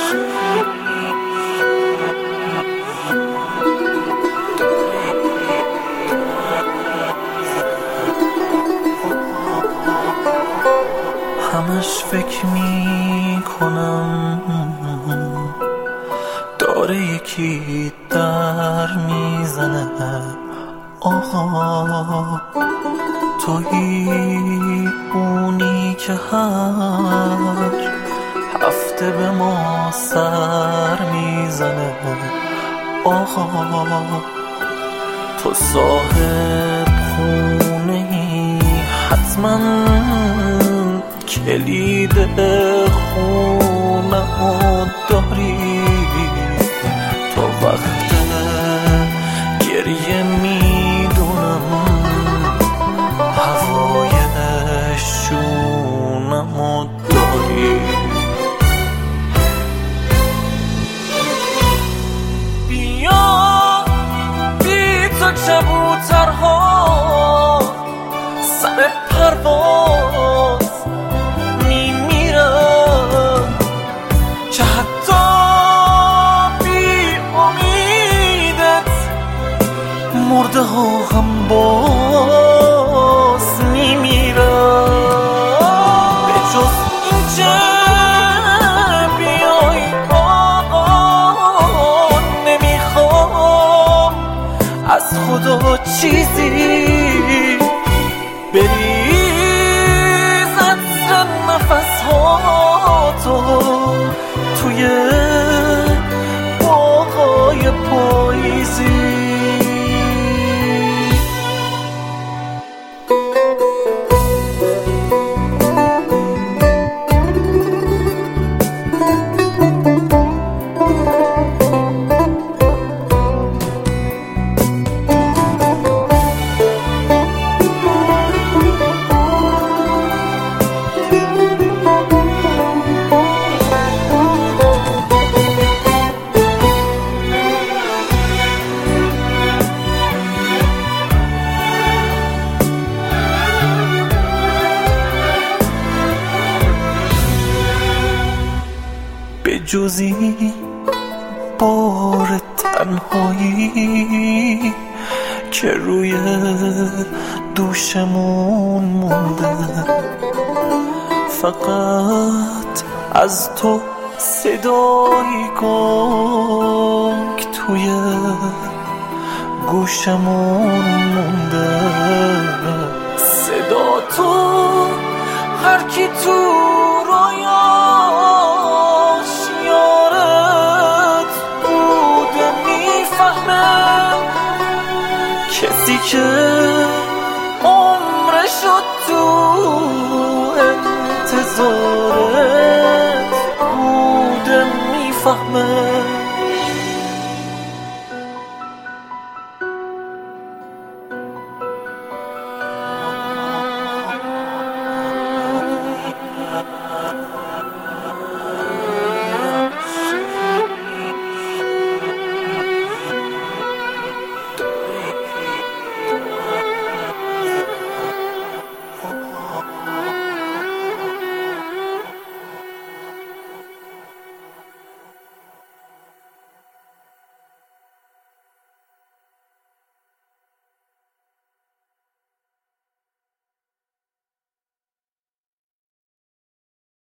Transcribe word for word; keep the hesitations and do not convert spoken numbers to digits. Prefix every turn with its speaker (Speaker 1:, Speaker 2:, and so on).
Speaker 1: همش فکر می کنم داره یکی در میزنه، آقا تویی اونی که هر هفته به ما سر میزنه، آقا تو صاحب خونه‌ای، حتما کلید خونه‌مو داری، تو وقت گریه میدونم هوای شونه‌مو داری. بیا بی تو کبوترها سر پرواز میمیرن، که حتی بی امیدت مرده ها هم باز میمیرن. به جز این که بیای آقا نمیخوام از خدا چیزی بریز عطر نفس ها تو توی باغای پاییزی. به جزی بار تنهایی که روی دوشمون مونده، فقط از تو صدای گنگ توی گوشمون مونده. صدا تو هر کی تو رویاش یارت بوده میفهمه، کسی که عمرشو تو انتظارت بوده میفهمه.